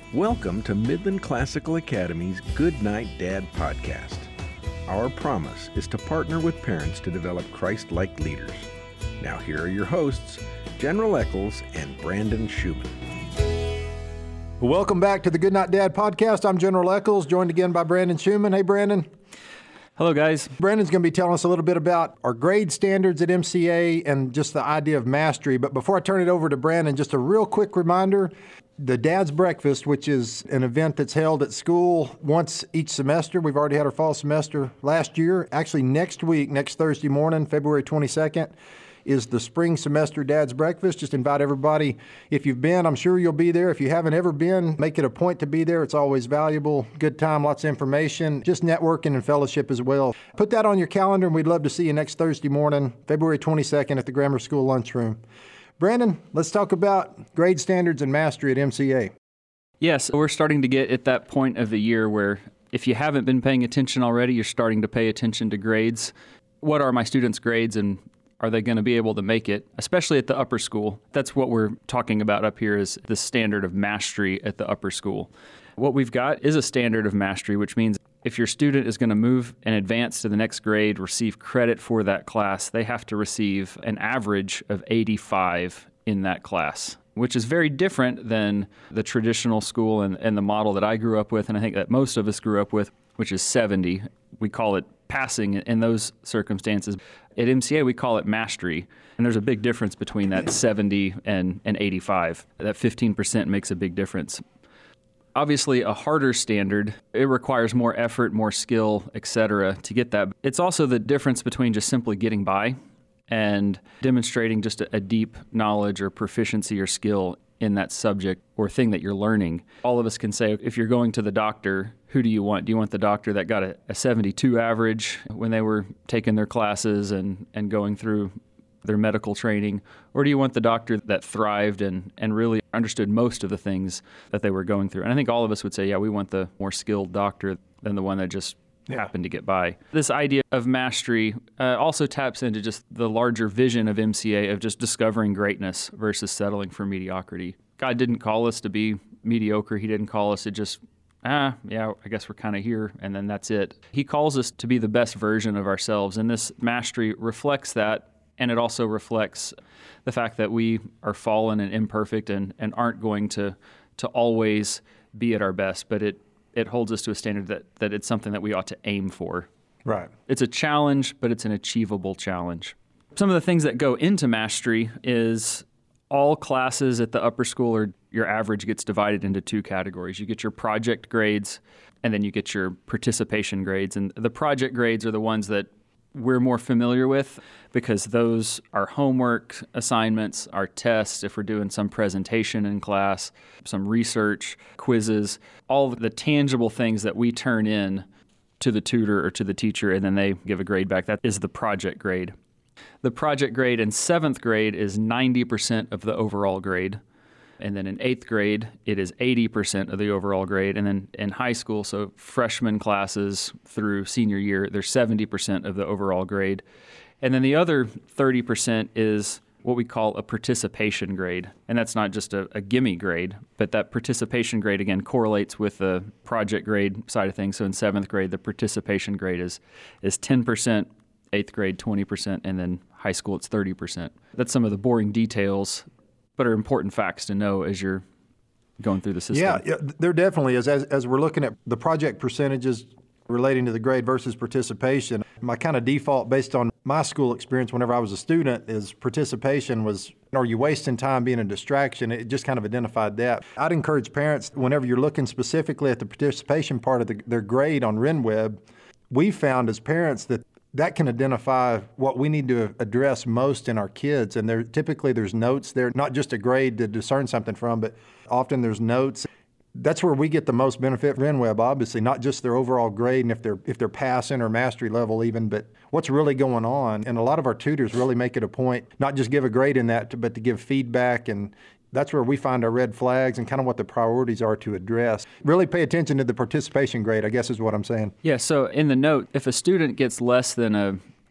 Welcome to Midland Classical Academy's Good Night Dad podcast. Our promise is to partner with parents to develop Christ-like leaders. Now here are your hosts, General Eccles and Brandon Schumann. Welcome back to the Good Night Dad podcast. I'm General Eccles, joined again by Brandon Schumann. Hey, Brandon. Hello, guys. Brandon's going to be telling us a little bit about our grade standards at MCA and just the idea of mastery. But before I turn it over to Brandon, just a real quick reminder, the Dad's Breakfast, which is an event that's held at school once each semester. We've already had our fall semester last year. Actually, next week, next Thursday morning, February 22nd, is the spring semester Dad's Breakfast. Just invite everybody. If you've been, I'm sure you'll be there. If you haven't ever been, make it a point to be there. It's always valuable. Good time, lots of information, just networking and fellowship as well. Put that on your calendar, and we'd love to see you next Thursday morning, February 22nd at the Grammar School lunchroom. Brandon, let's talk about grade standards and mastery at MCA. Yes, we're starting to get at that point of the year where if you haven't been paying attention already, you're starting to pay attention to grades. What are my students' grades, and are they going to be able to make it, especially at the upper school? That's what we're talking about up here, is the standard of mastery at the upper school. What we've got is a standard of mastery, which means if your student is going to move and advance to the next grade, receive credit for that class, they have to receive an average of 85 in that class, which is very different than the traditional school and the model that I grew up with, and I think that most of us grew up with, which is 70. We call it passing in those circumstances. At MCA, we call it mastery, and there's a big difference between that 70 and 85. That 15% makes a big difference. Obviously, a harder standard, it requires more effort, more skill, etc. to get that. It's also the difference between just simply getting by and demonstrating just a deep knowledge or proficiency or skill in that subject or thing that you're learning. All of us can say, if you're going to the doctor, who do you want? Do you want the doctor that got a 72 average when they were taking their classes and going through their medical training? Or do you want the doctor that thrived and really understood most of the things that they were going through? And I think all of us would say, yeah, we want the more skilled doctor than the one that just happened to get by. This idea of mastery also taps into just the larger vision of MCA of just discovering greatness versus settling for mediocrity. God didn't call us to be mediocre. He didn't call us to just, I guess we're kind of here, and then that's it. He calls us to be the best version of ourselves, and this mastery reflects that, and it also reflects the fact that we are fallen and imperfect and aren't going to always be at our best, but it holds us to a standard that it's something that we ought to aim for. Right. It's a challenge, but it's an achievable challenge. Some of the things that go into mastery is all classes at the upper school, or your average, gets divided into two categories. You get your project grades, and then you get your participation grades. And the project grades are the ones that we're more familiar with because those are homework assignments, our tests, if we're doing some presentation in class, some research, quizzes, all the tangible things that we turn in to the tutor or to the teacher, and then they give a grade back. That is the project grade. The project grade in 7th grade is 90% of the overall grade. And then in 8th grade, it is 80% of the overall grade. And then in high school, so freshman classes through senior year, they're 70% of the overall grade. And then the other 30% is what we call a participation grade. And that's not just a gimme grade, but that participation grade, again, correlates with the project grade side of things. So in 7th grade, the participation grade is 10%, 8th grade 20%, and then high school it's 30%. That's some of the boring details, but are important facts to know as you're going through the system. Yeah, there definitely is. As we're looking at the project percentages relating to the grade versus participation, my kind of default based on my school experience whenever I was a student is participation was, are you wasting time being a distraction? It just kind of identified that. I'd encourage parents, whenever you're looking specifically at the participation part of their grade on RenWeb, we found as parents that can identify what we need to address most in our kids. And there's notes there, not just a grade to discern something from, but often there's notes. That's where we get the most benefit from RenWeb, obviously, not just their overall grade and if they're passing or mastery level even, but what's really going on. And a lot of our tutors really make it a point, not just give a grade in that, but to give feedback, and that's where we find our red flags and kind of what the priorities are to address. Really pay attention to the participation grade, I guess is what I'm saying. Yeah, so in the note, if a student gets less than a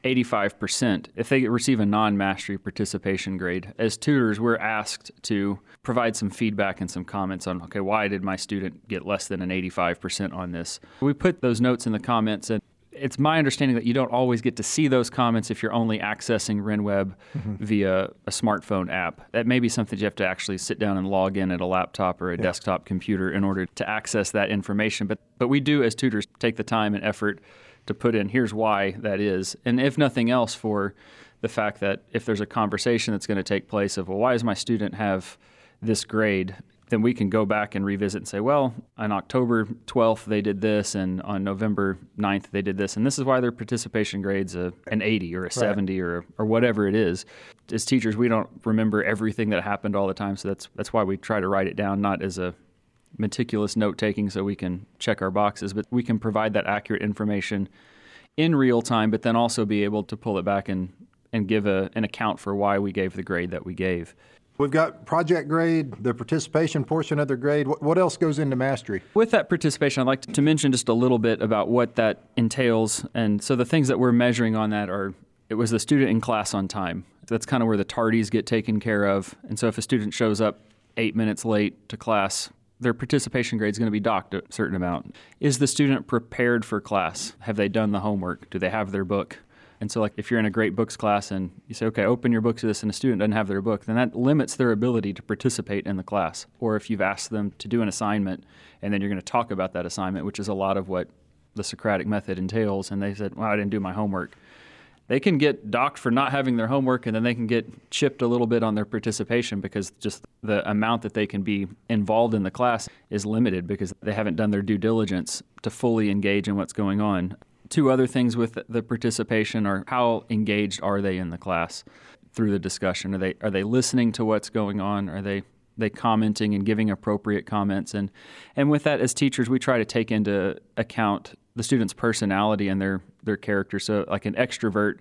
85%, if they receive a non-mastery participation grade, as tutors, we're asked to provide some feedback and some comments on, okay, why did my student get less than an 85% on this? We put those notes in the comments, and it's my understanding that you don't always get to see those comments if you're only accessing RenWeb via a smartphone app. That may be something you have to actually sit down and log in at a laptop or a desktop computer in order to access that information. But we do, as tutors, take the time and effort to put in, here's why that is. And if nothing else, for the fact that if there's a conversation that's going to take place of, well, why does my student have this grade? Then we can go back and revisit and say, well, on October 12th, they did this, and on November 9th, they did this. And this is why their participation grade's an 80 or a 70 or whatever it is. As teachers, we don't remember everything that happened all the time. So that's why we try to write it down, not as a meticulous note-taking so we can check our boxes, but we can provide that accurate information in real time, but then also be able to pull it back and give an account for why we gave the grade that we gave. We've got project grade, the participation portion of the grade. What else goes into mastery? With that participation, I'd like to mention just a little bit about what that entails. And so the things that we're measuring on that are, it was the student in class on time. That's kind of where the tardies get taken care of. And so if a student shows up 8 minutes late to class, their participation grade is going to be docked a certain amount. Is the student prepared for class? Have they done the homework? Do they have their book? And so, like, if you're in a great books class and you say, okay, open your book to this, and a student doesn't have their book, then that limits their ability to participate in the class. Or if you've asked them to do an assignment and then you're going to talk about that assignment, which is a lot of what the Socratic method entails, and they said, well, I didn't do my homework. They can get docked for not having their homework, and then they can get chipped a little bit on their participation because just the amount that they can be involved in the class is limited because they haven't done their due diligence to fully engage in what's going on. Two other things with the participation are how engaged are they in the class through the discussion? Are they listening to what's going on? Are they commenting and giving appropriate comments? And with that, as teachers, we try to take into account the student's personality and their character. So like an extrovert,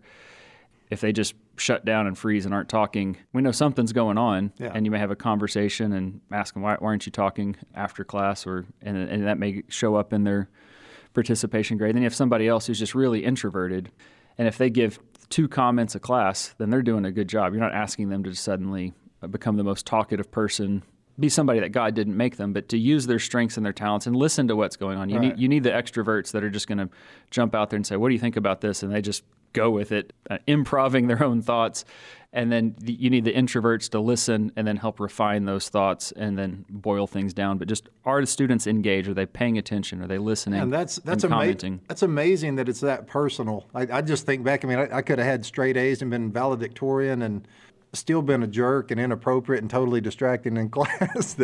if they just shut down and freeze and aren't talking, we know something's going on, and you may have a conversation and ask them, why aren't you talking after class? And that may show up in their participation grade. Then you have somebody else who's just really introverted, and if they give 2 comments a class, then they're doing a good job. You're not asking them to just suddenly become the most talkative person, be somebody that God didn't make them, but to use their strengths and their talents and listen to what's going on. You need the extroverts that are just going to jump out there and say, what do you think about this? And they just go with it, improving their own thoughts. And then you need the introverts to listen and then help refine those thoughts and then boil things down. But just, are the students engaged? Are they paying attention? Are they listening and commenting? That's amazing that it's that personal. I just think back, I could have had straight A's and been valedictorian and still been a jerk and inappropriate and totally distracting in class.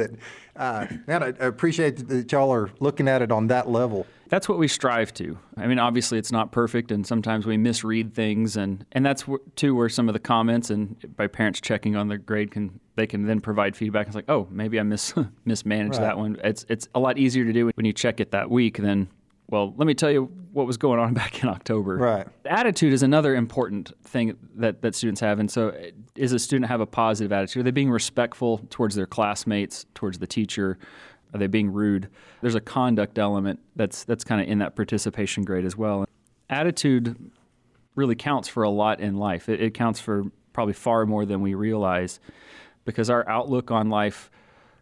I appreciate that y'all are looking at it on that level. That's what we strive to. Obviously it's not perfect, and sometimes we misread things, and that's too where some of the comments and by parents checking on their grade they can then provide feedback. It's like, oh, maybe I mismanaged that one. It's a lot easier to do when you check it that week than, well, let me tell you what was going on back in October. Right. Attitude is another important thing that students have. And so is a student have a positive attitude? Are they being respectful towards their classmates, towards the teacher? Are they being rude? There's a conduct element that's kind of in that participation grade as well. Attitude really counts for a lot in life. It counts for probably far more than we realize, because our outlook on life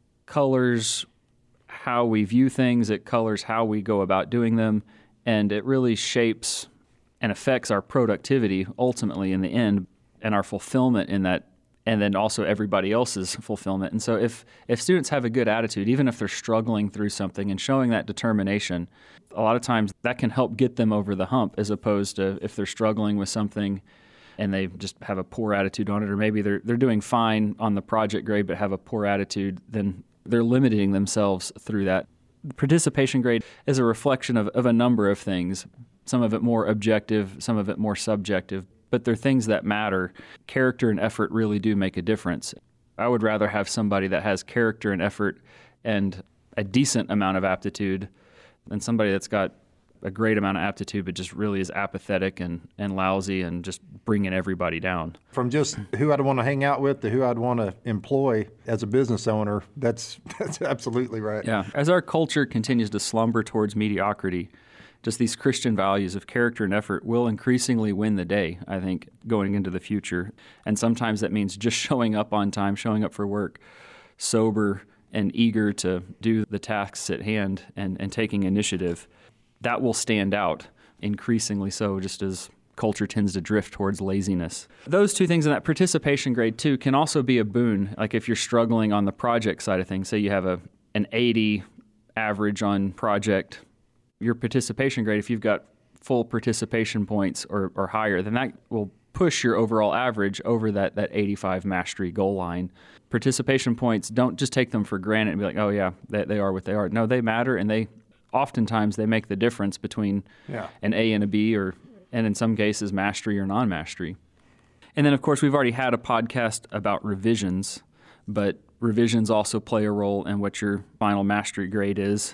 colors how we view things, it colors how we go about doing them, and it really shapes and affects our productivity ultimately in the end, and our fulfillment in that, and then also everybody else's fulfillment. And so if students have a good attitude, even if they're struggling through something and showing that determination, a lot of times that can help get them over the hump, as opposed to if they're struggling with something and they just have a poor attitude on it, or maybe they're doing fine on the project grade but have a poor attitude, then they're limiting themselves through that. Participation grade is a reflection of a number of things, some of it more objective, some of it more subjective, but they're things that matter. Character and effort really do make a difference. I would rather have somebody that has character and effort and a decent amount of aptitude than somebody that's got a great amount of aptitude but just really is apathetic and lousy and just bringing everybody down. From just who I'd want to hang out with to who I'd want to employ as a business owner, that's absolutely right. Yeah. As our culture continues to slumber towards mediocrity, just these Christian values of character and effort will increasingly win the day, I think, going into the future. And sometimes that means just showing up on time, showing up for work, sober and eager to do the tasks at hand and taking initiative. That will stand out increasingly so, just as culture tends to drift towards laziness. Those two things in that participation grade, too, can also be a boon. Like if you're struggling on the project side of things, say you have an 80 average on project, your participation grade, if you've got full participation points or higher, then that will push your overall average over that 85 mastery goal line. Participation points, don't just take them for granted and be like, oh yeah, they are what they are. No, they matter, and oftentimes they make the difference between an A and a B, and in some cases mastery or non-mastery. And then of course we've already had a podcast about revisions, but revisions also play a role in what your final mastery grade is.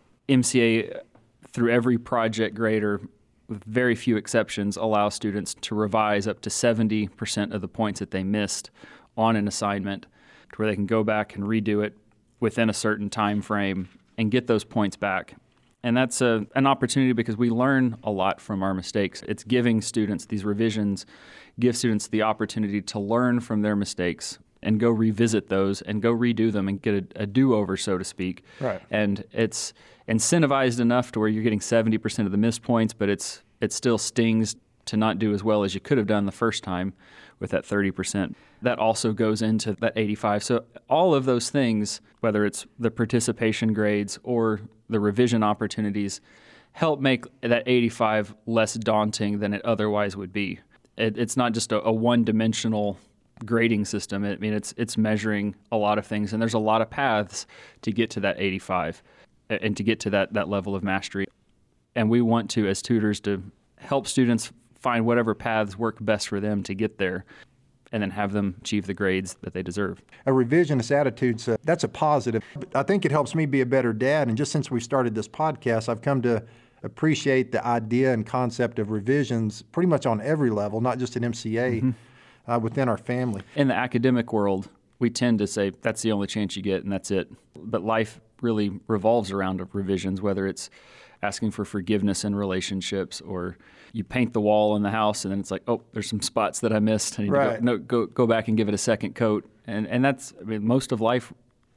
MCA, through every project grader, with very few exceptions, allow students to revise up to 70% of the points that they missed on an assignment, to where they can go back and redo it within a certain time frame and get those points back. And that's an opportunity because we learn a lot from our mistakes. It's giving students, these revisions, give students the opportunity to learn from their mistakes and go revisit those and go redo them and get a do-over, so to speak. Right. And it's incentivized enough to where you're getting 70% of the missed points, but it still stings to not do as well as you could have done the first time with that 30%. That also goes into that 85. So all of those things, whether it's the participation grades or the revision opportunities, help make that 85 less daunting than it otherwise would be. It's not just a one-dimensional grading system. I mean, it's measuring a lot of things, and there's a lot of paths to get to that 85 and to get to that level of mastery. And we want to, as tutors, to help students find whatever paths work best for them to get there, and then have them achieve the grades that they deserve. A revisionist attitude, that's a positive. I think it helps me be a better dad, and just since we started this podcast, I've come to appreciate the idea and concept of revisions pretty much on every level, not just at MCA, within our family. In the academic world, we tend to say that's the only chance you get and that's it. But life really revolves around revisions, whether it's asking for forgiveness in relationships, or you paint the wall in the house and then it's like, oh, there's some spots that I missed. I need to go back and give it a second coat. And that's, I mean, most of life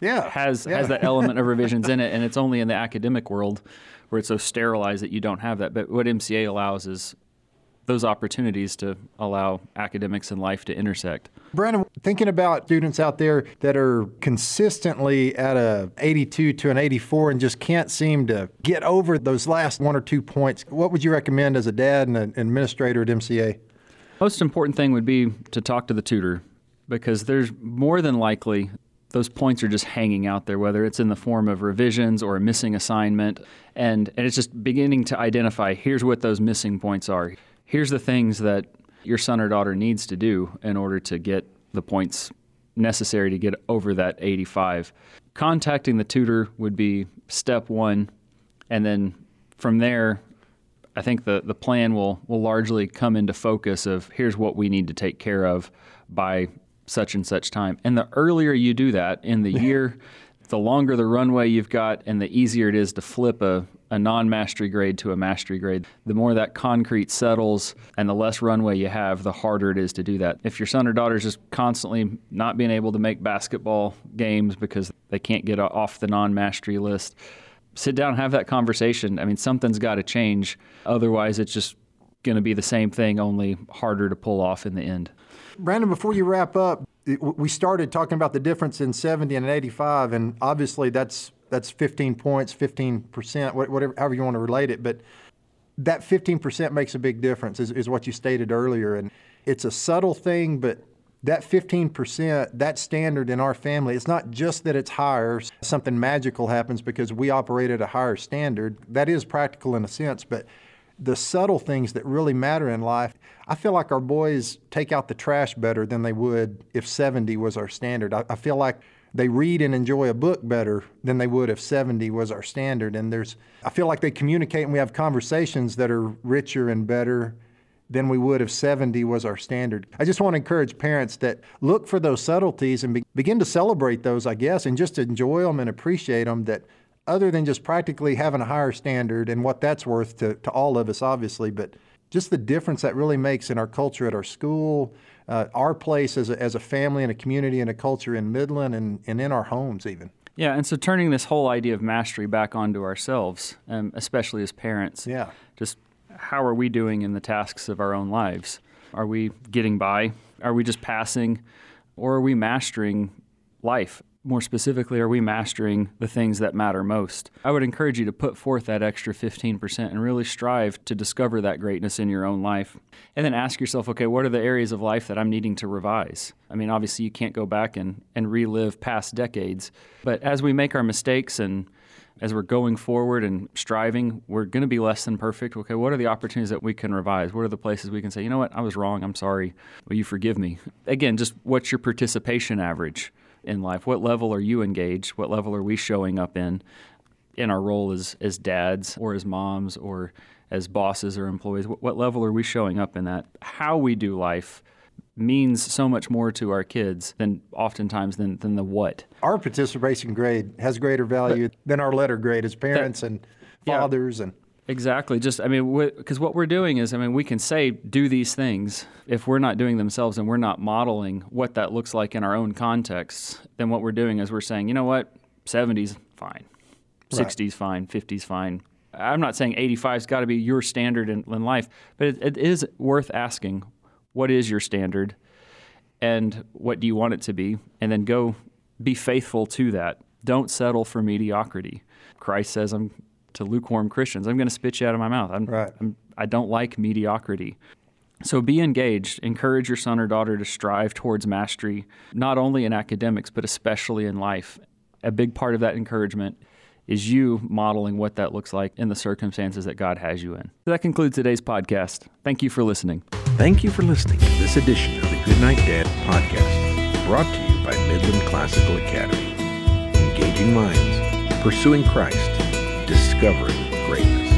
has that element of revisions in it, and it's only in the academic world where it's so sterilized that you don't have that. But what MCA allows is those opportunities to allow academics and life to intersect. Brandon, thinking about students out there that are consistently at a 82 to an 84 and just can't seem to get over those last 1 or 2 points, what would you recommend as a dad and an administrator at MCA? Most important thing would be to talk to the tutor, because there's more than likely those points are just hanging out there, whether it's in the form of revisions or a missing assignment, and it's just beginning to identify, here's what those missing points are. Here's the things that your son or daughter needs to do in order to get the points necessary to get over that 85. Contacting the tutor would be step one, and then from there, I think the plan will largely come into focus of here's what we need to take care of by such and such time. And the earlier you do that in the year, the longer the runway you've got and the easier it is to flip a non-mastery grade to a mastery grade. The more that concrete settles and the less runway you have, the harder it is to do that. If your son or daughter is just constantly not being able to make basketball games because they can't get off the non-mastery list, sit down and have that conversation. I mean, something's got to change. Otherwise, it's just going to be the same thing, only harder to pull off in the end. Brandon, before you wrap up, we started talking about the difference in 70 and 85, and obviously that's 15 points, 15%, whatever, however you want to relate it. But that 15% makes a big difference, is what you stated earlier. And it's a subtle thing, but that 15%, that standard in our family, it's not just that it's higher, something magical happens because we operate at a higher standard. That is practical in a sense, but the subtle things that really matter in life, I feel like our boys take out the trash better than they would if 70 was our standard. I feel like they read and enjoy a book better than they would if 70 was our standard. And I feel like they communicate and we have conversations that are richer and better than we would if 70 was our standard. I just want to encourage parents that look for those subtleties and begin to celebrate those, I guess, and just enjoy them and appreciate them, that other than just practically having a higher standard and what that's worth to all of us, obviously, but just the difference that really makes in our culture at our school, our place as a family and a community and a culture in Midland and in our homes even. Yeah, and so turning this whole idea of mastery back onto ourselves, especially as parents. Yeah. Just how are we doing in the tasks of our own lives? Are we getting by? Are we just passing? Or are we mastering life? More specifically, are we mastering the things that matter most? I would encourage you to put forth that extra 15% and really strive to discover that greatness in your own life. And then ask yourself, okay, what are the areas of life that I'm needing to revise? I mean, obviously you can't go back and relive past decades, but as we make our mistakes and as we're going forward and striving, we're going to be less than perfect. Okay, what are the opportunities that we can revise? What are the places we can say, you know what, I was wrong, I'm sorry, will you forgive me? Again, just what's your participation average in life? What level are you engaged? What level are we showing up in our role as dads or as moms or as bosses or employees? What level are we showing up in that? How we do life means so much more to our kids than oftentimes than the what. Our participation grade has greater value than our letter grade as parents and fathers. And exactly. Just, I mean, because what we're doing is, I mean, we can say, do these things. If we're not doing themselves and we're not modeling what that looks like in our own contexts, then what we're doing is we're saying, you know what, 70's fine, 60's fine, 50's fine. I'm not saying 85's got to be your standard in life, but it is worth asking, what is your standard and what do you want it to be? And then go be faithful to that. Don't settle for mediocrity. Christ says to lukewarm Christians, I'm going to spit you out of my mouth. I don't like mediocrity. So be engaged. Encourage your son or daughter to strive towards mastery, not only in academics, but especially in life. A big part of that encouragement is you modeling what that looks like in the circumstances that God has you in. So that concludes today's podcast. Thank you for listening. Thank you for listening to this edition of the Goodnight Dad podcast, brought to you by Midland Classical Academy. Engaging minds, pursuing Christ, discovering greatness.